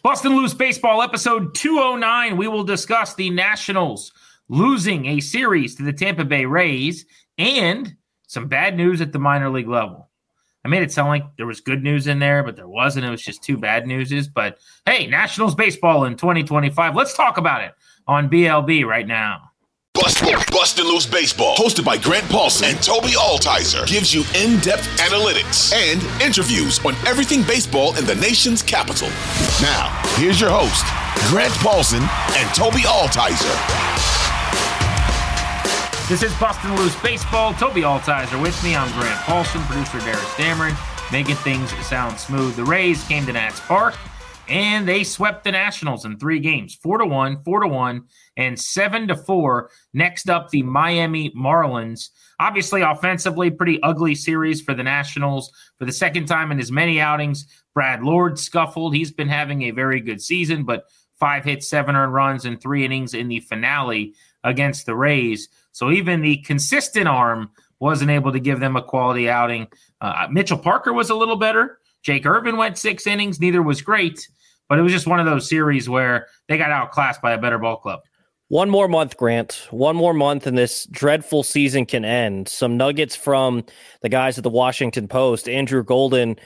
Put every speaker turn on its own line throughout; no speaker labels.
Bustin' Loose Baseball, episode 209. We will discuss the Nationals losing a series to the Tampa Bay Rays and some bad news at the minor league level. I made it sound like there was good news in there, but there wasn't. It was just two bad newses. But hey, Nationals baseball in 2025. Let's talk about it on BLB right now.
Bustin' Loose Baseball, hosted by Grant Paulson and Toby Altizer, gives you in-depth analytics and interviews on everything baseball in the nation's capital. Now, here's your host, Grant Paulson and Toby Altizer.
This is Bustin' Loose Baseball. Toby Altizer with me. I'm Grant Paulson, producer Darius Dameron, making things sound smooth. The Rays came to Nats Park, and they swept the Nationals in 3 games, 4-1, 4-1, and 7-4. Next up, the Miami Marlins. Obviously, offensively, pretty ugly series for the Nationals. For the second time in as many outings, Brad Lord scuffled. He's been having a very good season, but 5 hits, 7 earned runs, and 3 innings in the finale against the Rays. So even the consistent arm wasn't able to give them a quality outing. Mitchell Parker was a little better. Jake Irvin went 6 innings. Neither was great, but it was just one of those series where they got outclassed by a better ball club.
One more month, Grant. One more month, and this dreadful season can end. Some nuggets from the guys at the Washington Post. Andrew Golden,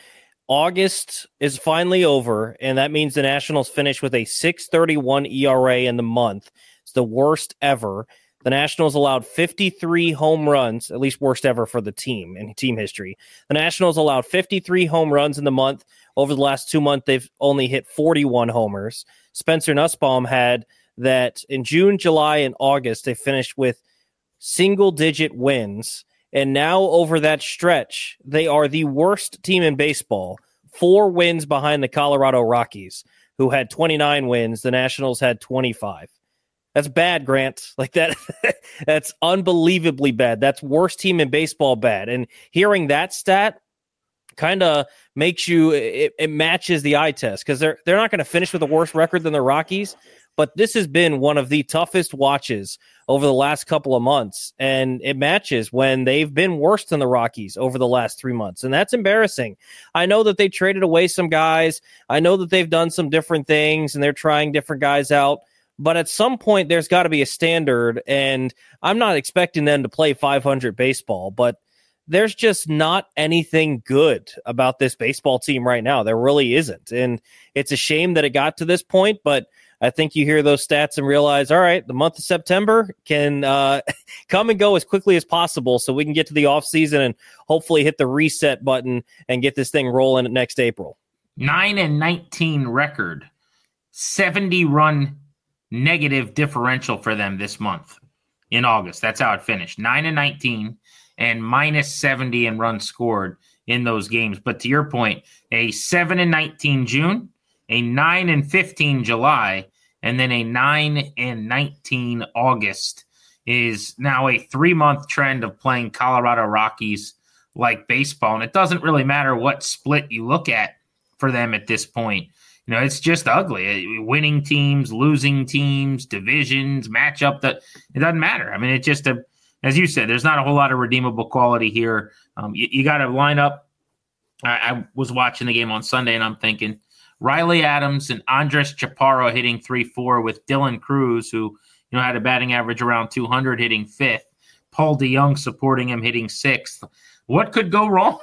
August is finally over, and that means the Nationals finish with a 6.31 ERA in the month. It's the worst ever. The Nationals allowed 53 home runs, at least worst ever for the team in team history. The Nationals allowed 53 home runs in the month. Over the last 2 months, they've only hit 41 homers. Spencer Nussbaum had that in June, July, and August, they finished with single-digit wins. And now over that stretch, they are the worst team in baseball. 4 wins behind the Colorado Rockies, who had 29 wins. The Nationals had 25. That's bad, Grant. Like that, that's unbelievably bad. That's worst team in baseball bad. And hearing that stat kind of makes you, it matches the eye test because they're not going to finish with a worse record than the Rockies. But this has been one of the toughest watches over the last couple of months. And it matches when they've been worse than the Rockies over the last 3 months. And that's embarrassing. I know that they traded away some guys. I know that they've done some different things and they're trying different guys out. But at some point, there's got to be a standard, and I'm not expecting them to play 500 baseball, but there's just not anything good about this baseball team right now. There really isn't, and it's a shame that it got to this point, but I think you hear those stats and realize, all right, the month of September can come and go as quickly as possible so we can get to the offseason and hopefully hit the reset button and get this thing rolling next April.
9-19 record, 70-run negative differential for them this month in August. That's how it finished. 9-19 and minus 70 in runs scored in those games. But to your point, a 7-19 June, a 9-15 July, and then a 9-19 August is now a 3-month trend of playing Colorado Rockies like baseball. And it doesn't really matter what split you look at for them at this point. You know, it's just ugly. Winning teams, losing teams, divisions, matchup, that it doesn't matter. I mean, it just, as you said, there's not a whole lot of redeemable quality here. You got to line up. I was watching the game on Sunday, and I'm thinking Riley Adams and Andres Chaparro hitting 3-4 with Dylan Cruz, who had a batting average around 200, hitting 5th. Paul DeJong supporting him, hitting 6th. What could go wrong?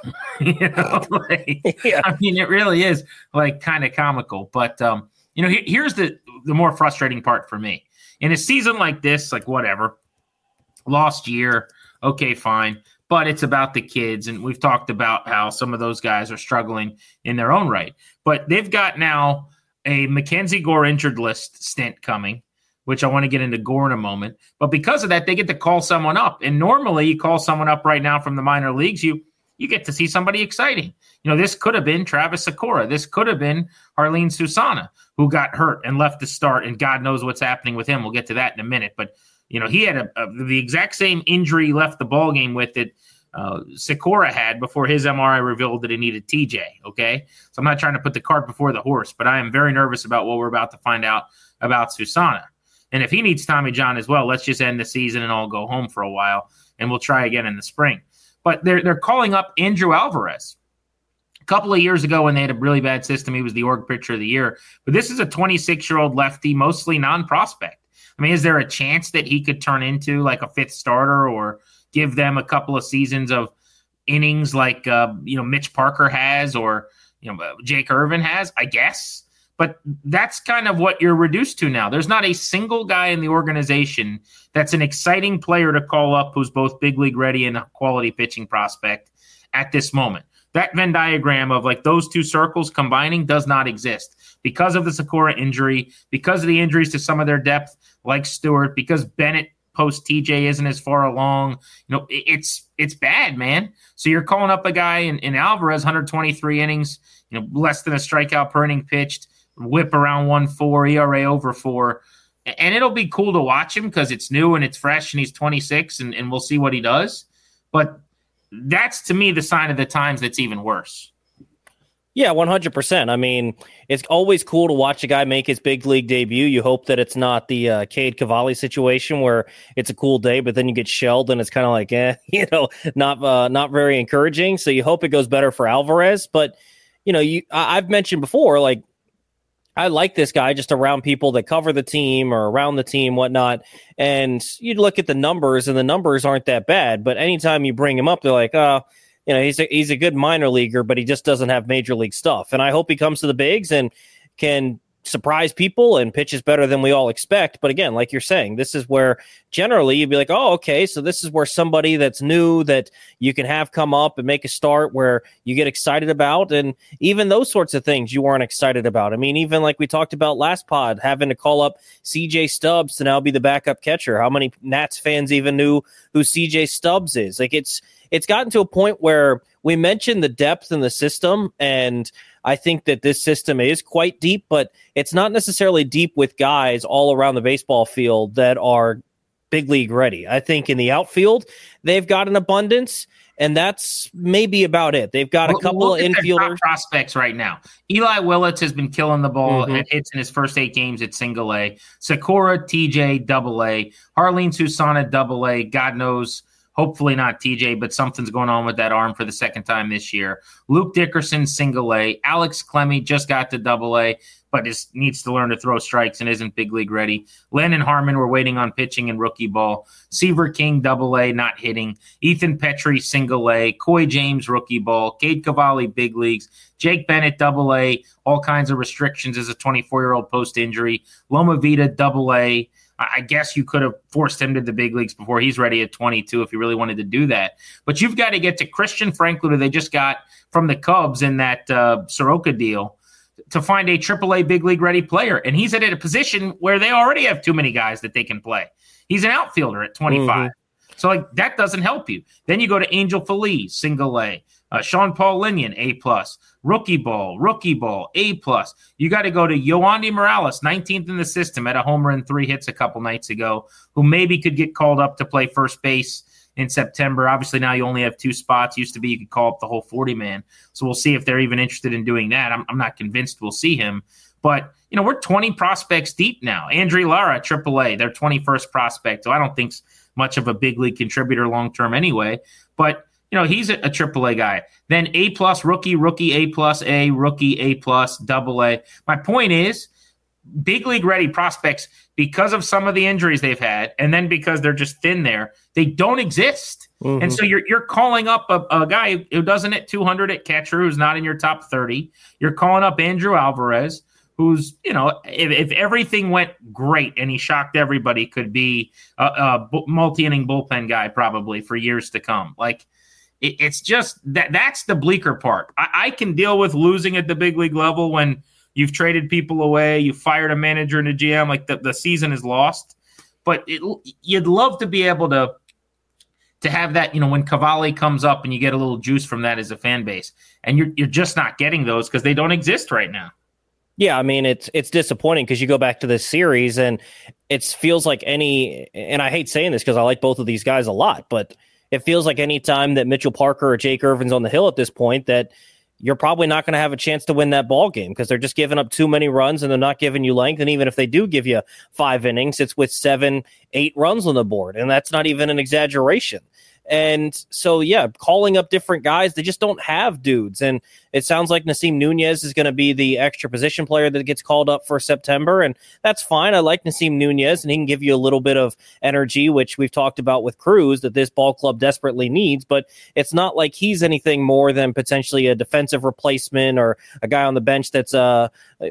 Yeah. I mean, it really is like kind of comical. But, here's the more frustrating part for me. In a season like this, like whatever, lost year, okay, fine. But it's about the kids. And we've talked about how some of those guys are struggling in their own right. But they've got now a Mackenzie Gore injured list stint coming, which I want to get into Gore in a moment. But because of that, they get to call someone up. And normally you call someone up right now from the minor leagues, you get to see somebody exciting. This could have been Travis Sakura. This could have been Jarlin Susana, who got hurt and left to start, and God knows what's happening with him. We'll get to that in a minute. But, he had the exact same injury he left the ballgame with that Sakura had before his MRI revealed that he needed TJ, okay? So I'm not trying to put the cart before the horse, but I am very nervous about what we're about to find out about Susana. And if he needs Tommy John as well, let's just end the season and all go home for a while, and we'll try again in the spring. But they're calling up Andrew Alvarez. couple of years ago when they had a really bad system, he was the org pitcher of the year. But this is a 26-year-old lefty, mostly non-prospect. I mean, is there a chance that he could turn into like a fifth starter or give them a couple of seasons of innings like Mitch Parker has or Jake Irvin has? I guess. But that's kind of what you're reduced to now. There's not a single guy in the organization that's an exciting player to call up who's both big league ready and a quality pitching prospect at this moment. That Venn diagram of like those two circles combining does not exist because of the Sakura injury, because of the injuries to some of their depth like Stewart, because Bennett post TJ isn't as far along. It's bad, man. So you're calling up a guy in Alvarez, 123 innings, less than a strikeout per inning pitched, whip around 1.4, ERA over 4. And it'll be cool to watch him because it's new and it's fresh and he's 26 and we'll see what he does. But that's, to me, the sign of the times that's even worse.
Yeah, 100%. I mean, it's always cool to watch a guy make his big league debut. You hope that it's not the Cade Cavalli situation where it's a cool day, but then you get shelled and it's kind of like, not very encouraging. So you hope it goes better for Alvarez. But, I've mentioned before, like, I like this guy just around people that cover the team or around the team, whatnot. And you look at the numbers, and the numbers aren't that bad. But anytime you bring him up, they're like, he's a good minor leaguer, but he just doesn't have major league stuff. And I hope he comes to the bigs and can surprise people and pitches better than we all expect. But again, like you're saying, this is where generally you'd be like, oh, okay, so this is where somebody that's new that you can have come up and make a start where you get excited about. And even those sorts of things you weren't excited about. I mean, even like we talked about last pod, having to call up CJ Stubbs to now be the backup catcher. How many Nats fans even knew who CJ Stubbs is? Like it's gotten to a point where we mentioned the depth in the system, and I think that this system is quite deep, but it's not necessarily deep with guys all around the baseball field that are big league ready. I think in the outfield, they've got an abundance, and that's maybe about it. They've got a couple of infielders.
Prospects right now. Eli Willits has been killing the ball at hits in his first 8 games at single A. Sakura, TJ, double A. Harleen Susana, double A. God knows. Hopefully not TJ, but something's going on with that arm for the second time this year. Luke Dickerson, single A. Alex Clemmy just got to double A, but needs to learn to throw strikes and isn't big league ready. Landon Harmon, we're waiting on pitching in rookie ball. Seaver King, double A, not hitting. Ethan Petrie, single A. Coy James, rookie ball. Cade Cavalli, big leagues. Jake Bennett, double A, all kinds of restrictions as a 24-year-old post-injury. Loma Vida, double A. I guess you could have forced him to the big leagues before he's ready at 22 if you really wanted to do that. But you've got to get to Christian Franklin, who they just got from the Cubs in that Soroka deal, to find a AAA big league ready player. And he's at a position where they already have too many guys that they can play. He's an outfielder at 25. So like that doesn't help you. Then you go to Angel Feliz, single A. Sean Paul Linion, A+. Rookie ball, A+. You got to go to Yoandy Morales, 19th in the system, at a homer and 3 hits a couple nights ago, who maybe could get called up to play first base in September. Obviously, now you only have 2 spots. Used to be you could call up the whole 40-man. So we'll see if they're even interested in doing that. I'm not convinced we'll see him. But, we're 20 prospects deep now. Andrew Lara, AAA, their 21st prospect, so I don't think's much of a big league contributor long-term anyway. But, he's a AAA guy. Then A+, rookie, A+, rookie, A+, double A. My point is, big league ready prospects, because of some of the injuries they've had, and then because they're just thin there, they don't exist. And so you're calling up a guy who doesn't hit 200 at catcher, who's not in your top 30. You're calling up Andrew Alvarez, who's, if everything went great and he shocked everybody, could be a multi-inning bullpen guy probably for years to come. Like, it's just that's the bleaker part. I can deal with losing at the big league level when you've traded people away, you fired a manager and a GM, like the season is lost. But you'd love to be able to have that, when Cavalli comes up and you get a little juice from that as a fan base. And you're just not getting those because they don't exist right now.
Yeah, I mean, it's disappointing because you go back to this series and it feels like and I hate saying this because I like both of these guys a lot, but it feels like any time that Mitchell Parker or Jake Irvin's on the hill at this point that you're probably not going to have a chance to win that ball game because they're just giving up too many runs and they're not giving you length. And even if they do give you 5 innings, it's with 7-8 runs on the board. And that's not even an exaggeration. And so, yeah, calling up different guys, they just don't have dudes. And it sounds like Nasim Nunez is going to be the extra position player that gets called up for September. And that's fine. I like Nasim Nunez, and he can give you a little bit of energy, which we've talked about with Cruz that this ball club desperately needs. But it's not like he's anything more than potentially a defensive replacement or a guy on the bench that's a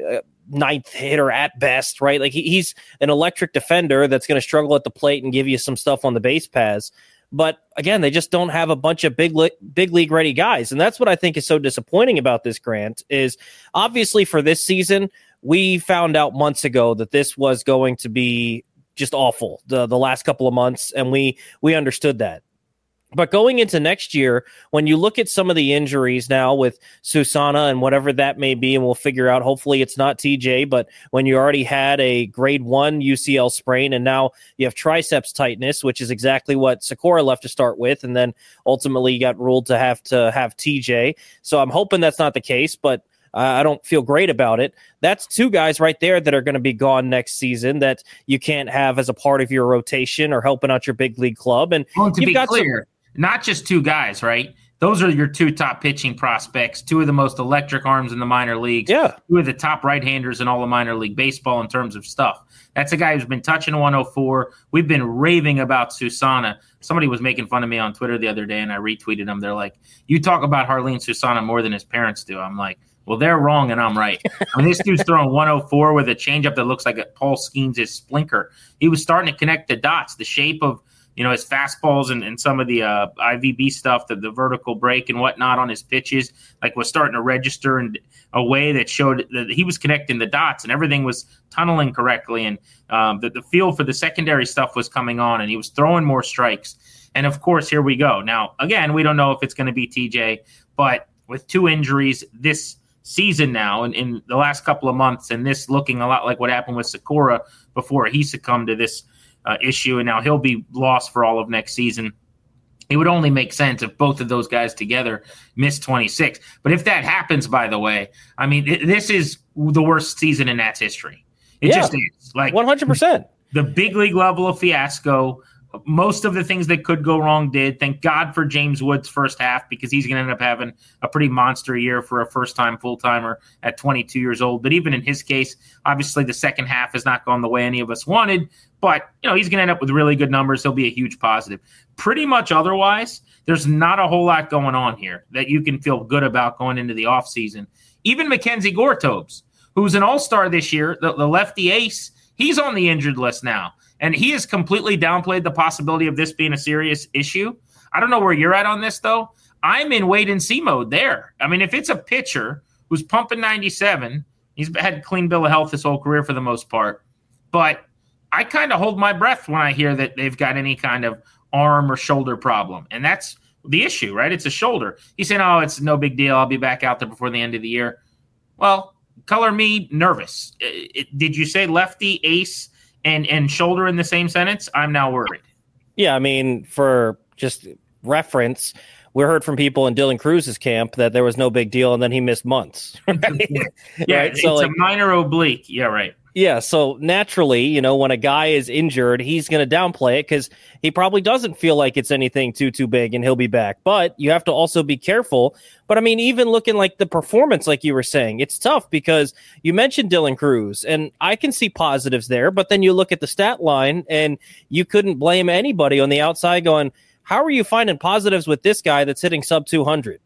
ninth hitter at best, right? Like he's an electric defender that's going to struggle at the plate and give you some stuff on the base paths. But again, they just don't have a bunch of big league ready guys. And that's what I think is so disappointing about this, Grant, is obviously for this season, we found out months ago that this was going to be just awful the last couple of months. And we understood that. But going into next year, when you look at some of the injuries now with Susana and whatever that may be, and we'll figure out, hopefully it's not TJ, but when you already had a grade 1 UCL sprain and now you have triceps tightness, which is exactly what Sakura left to start with, and then ultimately got ruled to have TJ. So I'm hoping that's not the case, but I don't feel great about it. That's 2 guys right there that are going to be gone next season that you can't have as a part of your rotation or helping out your big league club. And
well, to be clear, not just 2 guys, right? Those are your 2 top pitching prospects, 2 of the most electric arms in the minor leagues, 2 of the top right-handers in all of minor league baseball in terms of stuff. That's a guy who's been touching 104. We've been raving about Susana. Somebody was making fun of me on Twitter the other day, and I retweeted him. They're like, you talk about Jarlin Susana more than his parents do. I'm like, well, they're wrong, and I'm right. I mean, this dude's throwing 104 with a changeup that looks like Paul Skeens' splinker. He was starting to connect the dots, the shape of his fastballs and some of the IVB stuff, the vertical break and whatnot on his pitches, like was starting to register in a way that showed that he was connecting the dots and everything was tunneling correctly. And the feel for the secondary stuff was coming on, and he was throwing more strikes. And, of course, here we go. Now, again, we don't know if it's going to be TJ, but with 2 injuries this season now and in the last couple of months, and this looking a lot like what happened with Sakura before he succumbed to this issue, and now he'll be lost for all of next season. It would only make sense if both of those guys together miss 26. But if that happens, by the way, I mean, this is the worst season in Nats history. It just is. Like
100%.
The big league level of fiasco. Most of the things that could go wrong did. Thank God for James Woods' first half, because he's going to end up having a pretty monster year for a first-time full-timer at 22 years old. But even in his case, obviously the second half has not gone the way any of us wanted. But, he's going to end up with really good numbers. He'll be a huge positive. Pretty much otherwise, there's not a whole lot going on here that you can feel good about going into the offseason. Even Mackenzie Gortobes, who's an all-star this year, the lefty ace, he's on the injured list now. And he has completely downplayed the possibility of this being a serious issue. I don't know where you're at on this, though. I'm in wait-and-see mode there. I mean, if it's a pitcher who's pumping 97, he's had a clean bill of health his whole career for the most part. But I kind of hold my breath when I hear that they've got any kind of arm or shoulder problem. And that's the issue, right? It's a shoulder. He's saying, oh, it's no big deal. I'll be back out there before the end of the year. Well, color me nervous. Did you say lefty, ace, and shoulder in the same sentence? I'm now worried.
Yeah, I mean, for just reference, we heard from people in Dylan Cruz's camp that there was no big deal, and then he missed months. Right?
Yeah, right? It's a minor oblique. Yeah, right.
Yeah, so naturally, when a guy is injured, he's going to downplay it because he probably doesn't feel like it's anything too big and he'll be back. But you have to also be careful. But, I mean, even looking like the performance, like you were saying, it's tough because you mentioned Dylan Cruz, and I can see positives there. But then you look at the stat line, and you couldn't blame anybody on the outside going, how are you finding positives with this guy that's hitting sub 200?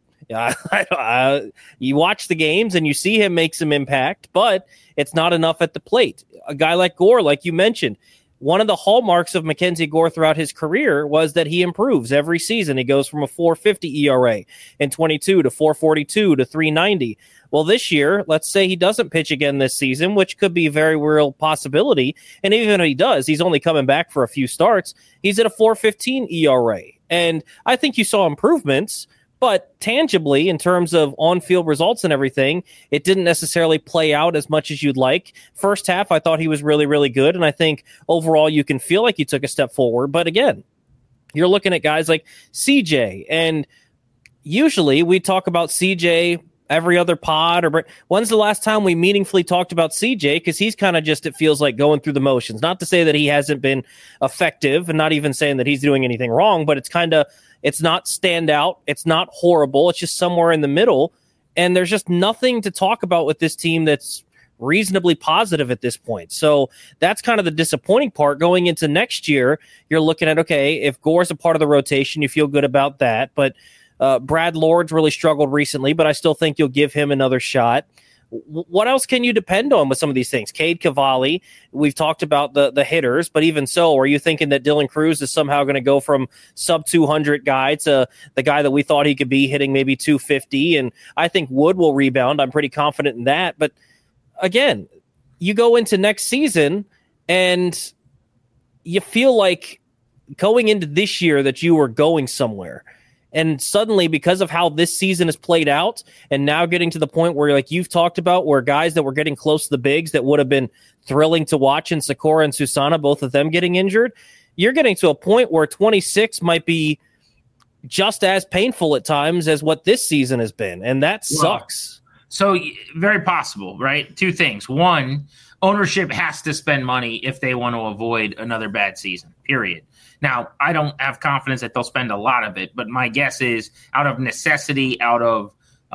You watch the games and you see him make some impact, but it's not enough at the plate. A guy like Gore, like you mentioned, one of the hallmarks of Mackenzie Gore throughout his career was that he improves every season. He goes from a 4.50 ERA in 22 to 4.42 to 3.90. Well, this year, let's say he doesn't pitch again this season, which could be a very real possibility. And even if he does, he's only coming back for a few starts. He's at a 4.15 ERA. And I think you saw improvements. But tangibly, in terms of on-field results and everything, it didn't necessarily play out as much as you'd like. First half, I thought he was really, really good. And I think overall you can feel like he took a step forward. But again, you're looking at guys like CJ. And usually we talk about CJ every other pod. Or when's the last time we meaningfully talked about CJ? Because he's kind of just, it feels like, going through the motions. Not to say that he hasn't been effective and not even saying that he's doing anything wrong, but it's kind of, It's not standout. It's not horrible. It's just somewhere in the middle. And there's just nothing to talk about with this team that's reasonably positive at this point. So that's kind of the disappointing part. Going into next year, you're looking at, okay, if Gore's a part of the rotation, you feel good about that. But Brad Lord's really struggled recently, but I still think you'll give him another shot. What else can you depend on with some of these things? Cade Cavalli, we've talked about the hitters, but even so, are you thinking that Dylan Cruz is somehow going to go from sub 200 guy to the guy that we thought he could be, hitting maybe 250? And I think Wood will rebound. I'm pretty confident in that. But again, you go into next season and you feel like going into this year that you were going somewhere. And suddenly, because of how this season has played out, and now getting to the point where, like you've talked about, where guys that were getting close to the bigs that would have been thrilling to watch in Sikora and Susana, both of them getting injured, you're getting to a point where 26 might be just as painful at times as what this season has been. And that sucks.
So very possible, right? Two things. One, ownership has to spend money if they want to avoid another bad season, period. Now, I don't have confidence that they'll spend a lot of it, but my guess is out of necessity, out of,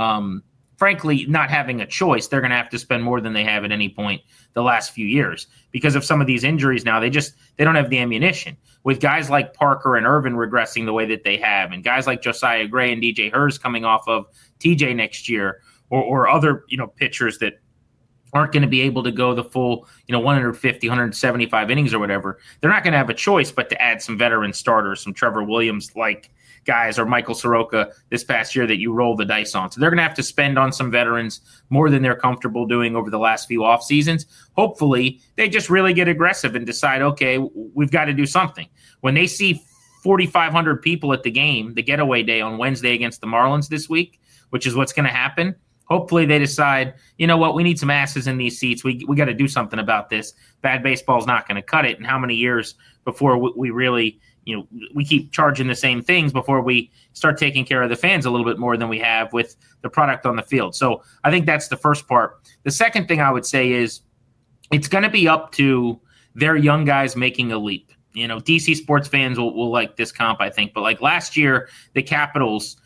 frankly, not having a choice, they're going to have to spend more than they have at any point the last few years because of some of these injuries now. They don't have the ammunition. With guys like Parker and Irvin regressing the way that they have, and guys like Josiah Gray and DJ Hurst coming off of TJ next year, or other, pitchers that aren't going to be able to go the full, 150, 175 innings or whatever, they're not going to have a choice but to add some veteran starters, some Trevor Williams-like guys, or Michael Soroka this past year that you roll the dice on. So they're going to have to spend on some veterans more than they're comfortable doing over the last few off seasons. Hopefully, they just really get aggressive and decide, okay, we've got to do something. When they see 4,500 people at the game, the getaway day on Wednesday against the Marlins this week, which is what's going to happen, hopefully they decide, you know what, we need some asses in these seats. We got to do something about this. Bad baseball is not going to cut it. And how many years before we really, we keep charging the same things before we start taking care of the fans a little bit more than we have with the product on the field. So I think that's the first part. The second thing I would say is it's going to be up to their young guys making a leap. DC sports fans will like this comp, I think. But like last year, the Capitals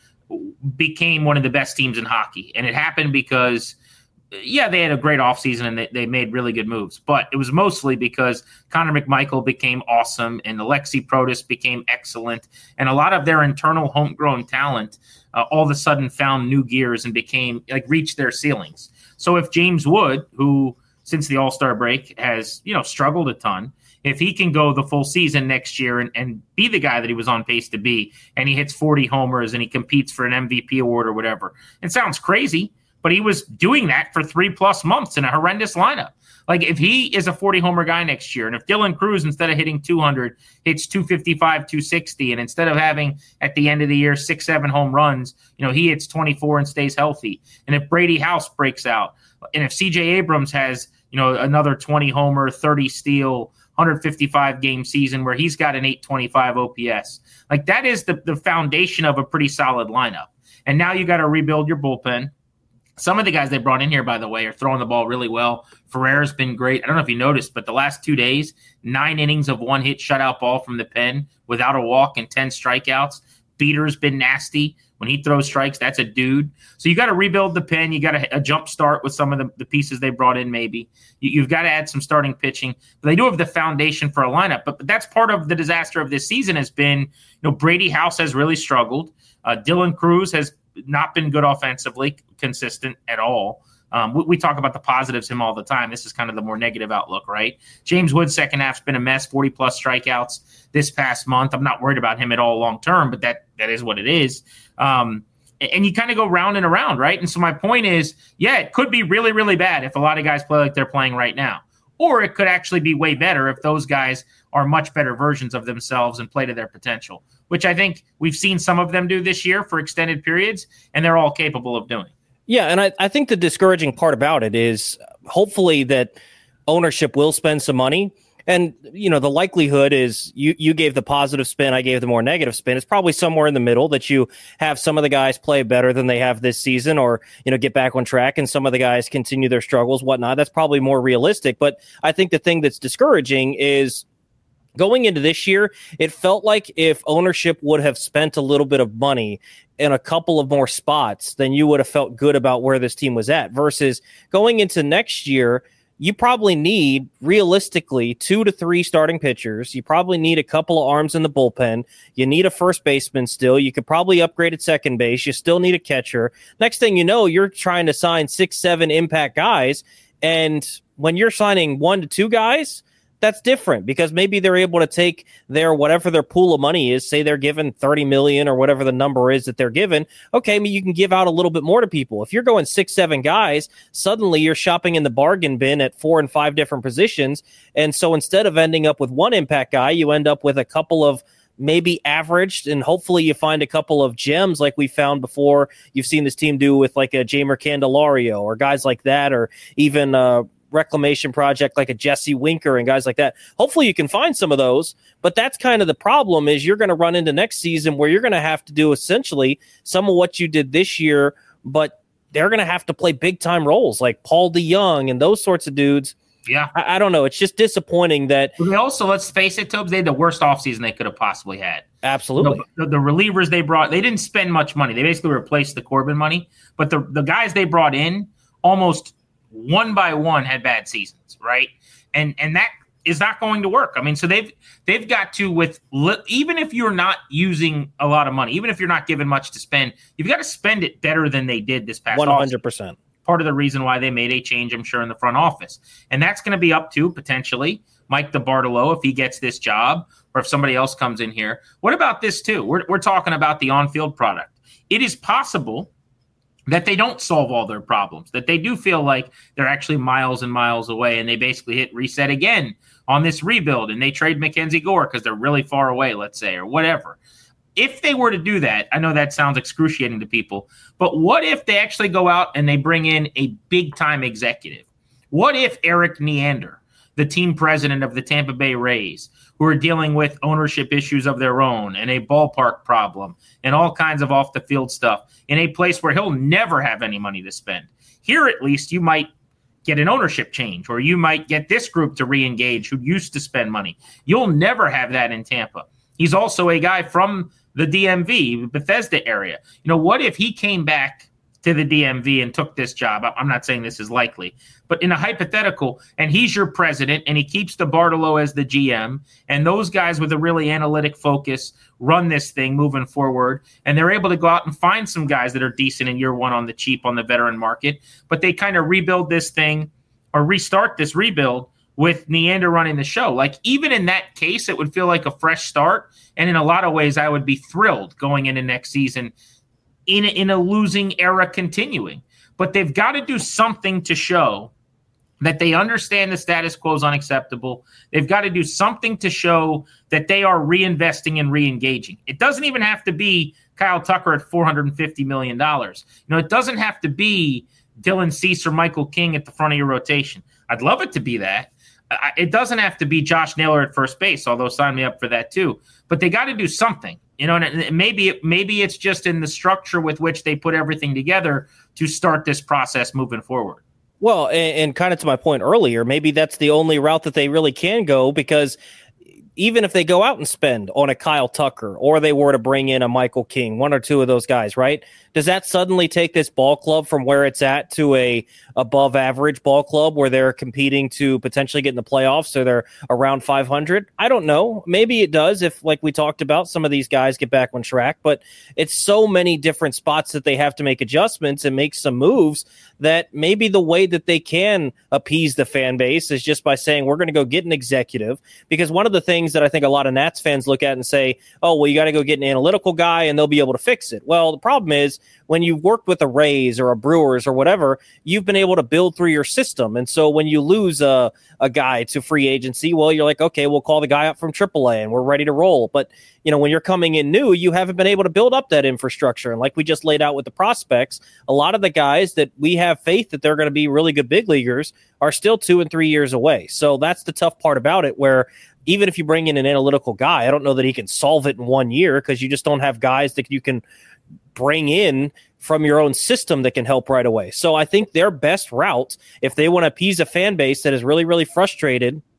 became one of the best teams in hockey. And it happened because, they had a great offseason and they made really good moves. But it was mostly because Connor McMichael became awesome and Alexi Protas became excellent. And a lot of their internal homegrown talent all of a sudden found new gears and reached their ceilings. So if James Wood, who since the All-Star break has, struggled a ton, if he can go the full season next year and be the guy that he was on pace to be, and he hits 40 homers and he competes for an MVP award or whatever, it sounds crazy, but he was doing that for 3+ months in a horrendous lineup. Like if he is a 40 homer guy next year, and if Dylan Cruz, instead of hitting 200, hits 255, 260, and instead of having at the end of the year 6-7 home runs, he hits 24 and stays healthy. And if Brady House breaks out, and if CJ Abrams has, another 20 homer, 30 steal, 155 game season where he's got an 825 OPS. Like that is the foundation of a pretty solid lineup. And now you got to rebuild your bullpen. Some of the guys they brought in here, by the way, are throwing the ball really well. Ferrera's been great. I don't know if you noticed, but the last 2 days, 9 innings of one hit shutout ball from the pen without a walk and 10 strikeouts. Beater's been nasty. When he throws strikes, that's a dude. So you got to rebuild the pen. You got a jump start with some of the pieces they brought in maybe. You've got to add some starting pitching. But they do have the foundation for a lineup. But that's part of the disaster of this season has been, Brady House has really struggled. Dylan Cruz has not been good offensively, consistent at all. We talk about the positives him all the time. This is kind of the more negative outlook, right? James Wood, second half's been a mess, 40+ strikeouts this past month. I'm not worried about him at all long term, but that is what it is. And you kind of go round and around, right? And so my point is, it could be really, really bad if a lot of guys play like they're playing right now. Or it could actually be way better if those guys are much better versions of themselves and play to their potential, which I think we've seen some of them do this year for extended periods, and they're all capable of doing.
Yeah, and I think the discouraging part about it is hopefully that ownership will spend some money. And, the likelihood is you gave the positive spin, I gave the more negative spin. It's probably somewhere in the middle that you have some of the guys play better than they have this season or, get back on track, and some of the guys continue their struggles, whatnot. That's probably more realistic. But I think the thing that's discouraging is Going into this year, it felt like if ownership would have spent a little bit of money in a couple of more spots, then you would have felt good about where this team was at. Versus going into next year, you probably need, realistically, 2 to 3 starting pitchers. You probably need a couple of arms in the bullpen. You need a first baseman still. You could probably upgrade at second base. You still need a catcher. Next thing you know, you're trying to sign 6, 7 impact guys. And when you're signing 1 to 2 guys, that's different because maybe they're able to take their whatever their pool of money is. Say they're given $30 million or whatever the number is that they're given. Okay, I mean, you can give out a little bit more to people. If you're going 6, 7 guys, suddenly you're shopping in the bargain bin at 4 and 5 different positions. And so instead of ending up with 1 impact guy, you end up with a couple of maybe averaged, and hopefully you find a couple of gems like we found before. You've seen this team do with like a Jeimer Candelario or guys like that, or even reclamation project like a Jesse Winker and guys like that. Hopefully you can find some of those, but that's kind of the problem is you're going to run into next season where you're going to have to do essentially some of what you did this year, but they're going to have to play big time roles like Paul DeYoung and those sorts of dudes.
Yeah.
I don't know. It's just disappointing that
they also, let's face it, Tobes, they had the worst offseason they could have possibly had.
Absolutely.
The relievers they brought, they didn't spend much money. They basically replaced the Corbin money, but the guys they brought in almost one by one had bad seasons, right? And that is not going to work. I mean, so they've got to, even if you're not using a lot of money, even if you're not given much to spend, you've got to spend it better than they did this past
100%.
Part of the reason why they made a change, I'm sure, in the front office. And that's going to be up to, potentially, Mike DeBartolo if he gets this job or if somebody else comes in here. What about this, too? We're talking about the on-field product. It is possible that they don't solve all their problems, that they do feel like they're actually miles and miles away, and they basically hit reset again on this rebuild, and they trade Mackenzie Gore because they're really far away, let's say, or whatever. If they were to do that, I know that sounds excruciating to people, but what if they actually go out and they bring in a big-time executive? What if Eric Neander, the team president of the Tampa Bay Rays, who are dealing with ownership issues of their own and a ballpark problem and all kinds of off-the-field stuff in a place where he'll never have any money to spend? Here, at least, you might get an ownership change, or you might get this group to re-engage who used to spend money. You'll never have that in Tampa. He's also a guy from the DMV, Bethesda area. You know, what if he came back to the DMV and took this job? I'm not saying this is likely, but in a hypothetical, and he's your president, and he keeps DeBartolo as the GM, and those guys with a really analytic focus run this thing moving forward, and they're able to go out and find some guys that are decent in year one on the cheap on the veteran market, but they kind of rebuild this thing or restart this rebuild with Neander running the show. Like, even in that case, it would feel like a fresh start. And in a lot of ways, I would be thrilled going into next season in a losing era continuing. But they've got to do something to show that they understand the status quo is unacceptable. They've got to do something to show that they are reinvesting and reengaging. It doesn't even have to be Kyle Tucker at $450 million. You know, it doesn't have to be Dylan Cease or Michael King at the front of your rotation. I'd love it to be that. It doesn't have to be Josh Naylor at first base, although sign me up for that too. But they got to do something, you know. And maybe it's just in the structure with which they put everything together to start this process moving forward.
Well, and kind of to my point earlier, maybe that's the only route that they really can go, because even if they go out and spend on a Kyle Tucker, or they were to bring in a Michael King, one or two of those guys, right? Does that suddenly take this ball club from where it's at to a above average ball club where they're competing to potentially get in the playoffs, so they're around 500? I don't know. Maybe it does if, like we talked about, some of these guys get back on track, but it's so many different spots that they have to make adjustments and make some moves that maybe the way that they can appease the fan base is just by saying, we're going to go get an executive. Because one of the things that I think a lot of Nats fans look at and say, oh, well, you got to go get an analytical guy and they'll be able to fix it. Well, the problem is, when you've worked with a Rays or a Brewers or whatever, you've been able to build through your system. And so when you lose a guy to free agency, well, you're like, okay, we'll call the guy up from AAA and we're ready to roll. But, you know, when you're coming in new, you haven't been able to build up that infrastructure. And like we just laid out with the prospects, a lot of the guys that we have faith that they're going to be really good big leaguers are still 2 and 3 years away. So that's the tough part about it, where even if you bring in an analytical guy, I don't know that he can solve it in 1 year, because you just don't have guys that you can bring in from your own system that can help right away. So I think their best route, if they want to appease a fan base that is really, really frustrated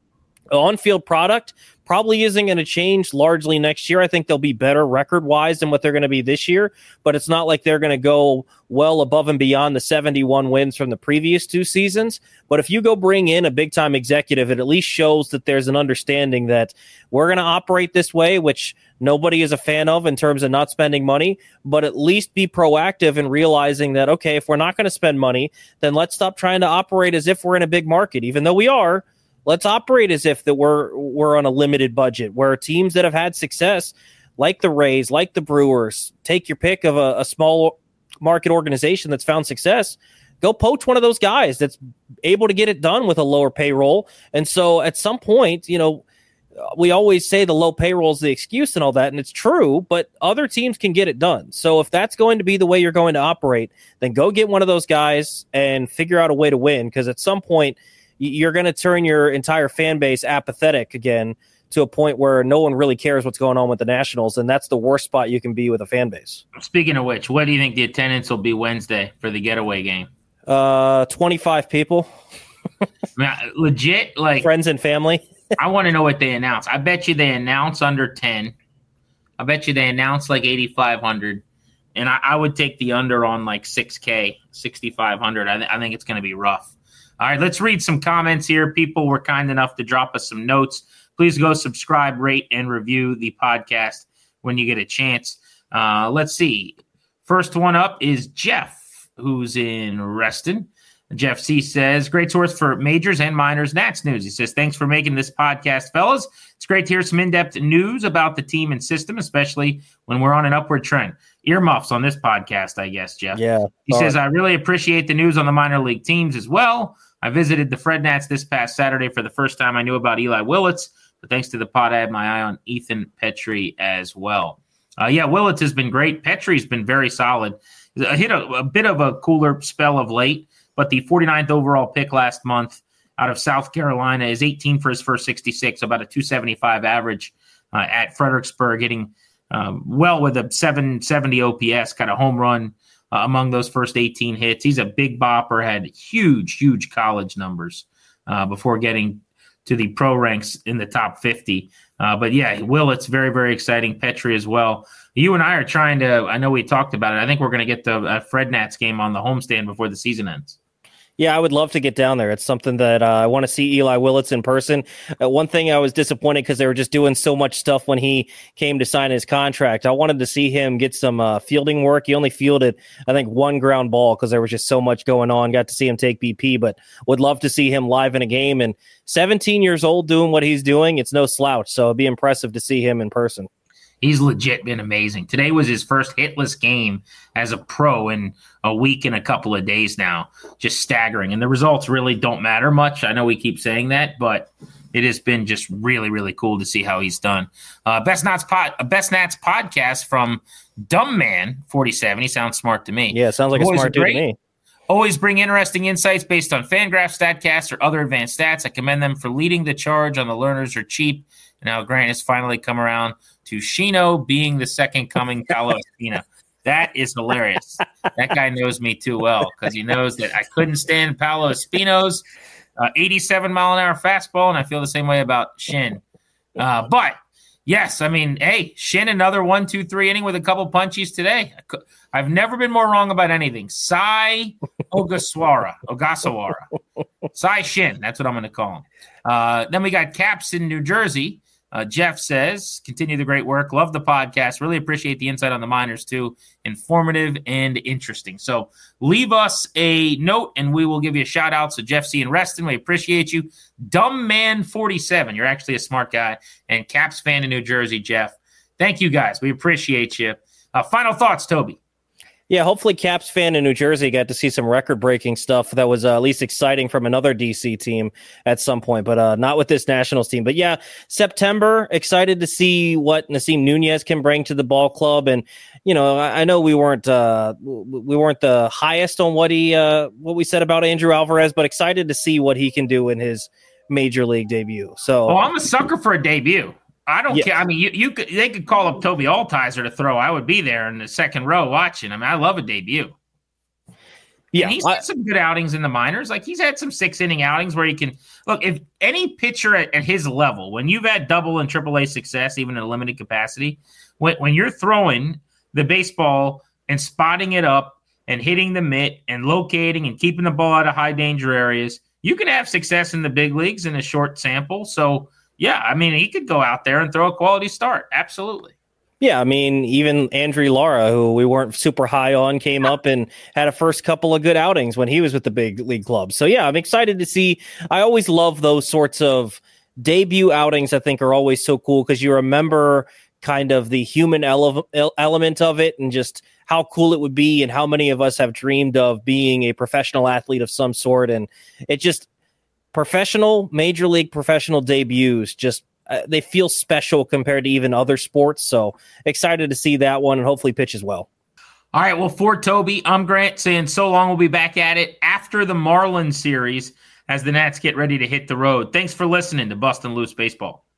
on-field product probably isn't going to change largely next year. I think they'll be better record-wise than what they're going to be this year, but it's not like they're going to go well above and beyond the 71 wins from the previous 2 seasons. But if you go bring in a big-time executive, it at least shows that there's an understanding that we're going to operate this way, which nobody is a fan of in terms of not spending money, but at least be proactive in realizing that, okay, if we're not going to spend money, then let's stop trying to operate as if we're in a big market, even though we are. Let's operate as if that we're on a limited budget, where teams that have had success, like the Rays, like the Brewers, take your pick of a small market organization that's found success, go poach one of those guys that's able to get it done with a lower payroll. And so at some point, we always say the low payroll is the excuse and all that, and it's true, but other teams can get it done. So if that's going to be the way you're going to operate, then go get one of those guys and figure out a way to win, because at some point, you're going to turn your entire fan base apathetic again to a point where no one really cares what's going on with the Nationals, and that's the worst spot you can be with a fan base.
Speaking of which, what do you think the attendance will be Wednesday for the getaway game?
25 people.
Legit, like
friends and family.
I want to know what they announce. I bet you they announce under 10. I bet you they announce like 8,500. And I would take the under on like 6K, 6,500. I think it's going to be rough. All right, let's read some comments here. People were kind enough to drop us some notes. Please go subscribe, rate, and review the podcast when you get a chance. Let's see. First one up is Jeff, who's in Reston. Jeff C. says, great source for majors and minors Nats news. He says, thanks for making this podcast, fellas. It's great to hear some in-depth news about the team and system, especially when we're on an upward trend. Earmuffs on this podcast, I guess, Jeff.
Yeah.
He says, I really appreciate the news on the minor league teams as well. I visited the Fred Nats this past Saturday for the first time. I knew about Eli Willits, but thanks to the pod, I had my eye on Ethan Petry as well. Willits has been great. Petry's been very solid. Hit a bit of a cooler spell of late, but the 49th overall pick last month out of South Carolina is 18 for his first 66, about a 275 average at Fredericksburg, getting well with a 770 OPS, kind of home run among those first 18 hits. He's a big bopper, had huge college numbers before getting to the pro ranks in the top 50. But yeah, Willits, very, very exciting. Petry as well. You and I are trying to, I know we talked about it. I think we're going to get the Fred Nats game on the homestand before the season ends.
Yeah, I would love to get down there. It's something that I want to see Eli Willits in person. One thing I was disappointed because they were just doing so much stuff when he came to sign his contract. I wanted to see him get some fielding work. He only fielded, I think, 1 ground ball because there was just so much going on. Got to see him take BP, but would love to see him live in a game. And 17 years old doing what he's doing, it's no slouch. So it'd be impressive to see him in person.
He's legit been amazing. Today was his first hitless game as a pro in a week and a couple of days now. Just staggering. And the results really don't matter much. I know we keep saying that, but it has been just really, really cool to see how he's done. Best Nats podcast from Dumbman47. He sounds smart to me.
Yeah, sounds like always a smart dude to me.
Always bring interesting insights based on Fangraphs, StatCast, or other advanced stats. I commend them for leading the charge on the learners are cheap. Now Grant has finally come around to Shino being the second coming Paolo Espino. That is hilarious. That guy knows me too well because he knows that I couldn't stand Paolo Espino's 87-mile-an-hour fastball, and I feel the same way about Shin. But, yes, I mean, hey, Shin another 1-2-3 inning with a couple punchies today. I've never been more wrong about anything. Sai Ogasawara. Sai Shin, that's what I'm going to call him. Then we got Caps in New Jersey. Jeff says, continue the great work. Love the podcast. Really appreciate the insight on the minors, too. Informative and interesting. So leave us a note, and we will give you a shout-out. So Jeff C. and Reston, we appreciate you. Dumbman47, you're actually a smart guy. And Caps fan in New Jersey, Jeff. Thank you, guys. We appreciate you. Final thoughts, Toby.
Yeah, hopefully Caps fan in New Jersey got to see some record-breaking stuff that was at least exciting from another DC team at some point, but not with this Nationals team. But yeah, September, excited to see what Nasim Nunez can bring to the ball club. And, you know, I know we weren't the highest on what we said about Andrew Alvarez, but excited to see what he can do in his major league debut. So,
I'm a sucker for a debut. I don't care. I mean, they could call up Toby Altizer to throw. I would be there in the second row watching. I mean, I love a debut. Yeah, and he's had some good outings in the minors. Like he's had some 6-inning outings where he can look. If any pitcher at his level, when you've had double and triple A success, even in a limited capacity, when you're throwing the baseball and spotting it up and hitting the mitt and locating and keeping the ball out of high danger areas, you can have success in the big leagues in a short sample. So yeah, I mean, he could go out there and throw a quality start. Absolutely.
Yeah, I mean, even Andrew Lara, who we weren't super high on, came up and had a first couple of good outings when he was with the big league club. So, yeah, I'm excited to see. I always love those sorts of debut outings. I think are always so cool because you remember kind of the human element of it and just how cool it would be and how many of us have dreamed of being a professional athlete of some sort. And it just major league professional debuts just they feel special compared to even other sports. So excited to see that one and hopefully pitch as well.
All right. Well, for Toby, I'm Grant saying so long. We'll be back at it after the Marlins series as the Nats get ready to hit the road. Thanks for listening to Bustin' Loose Baseball.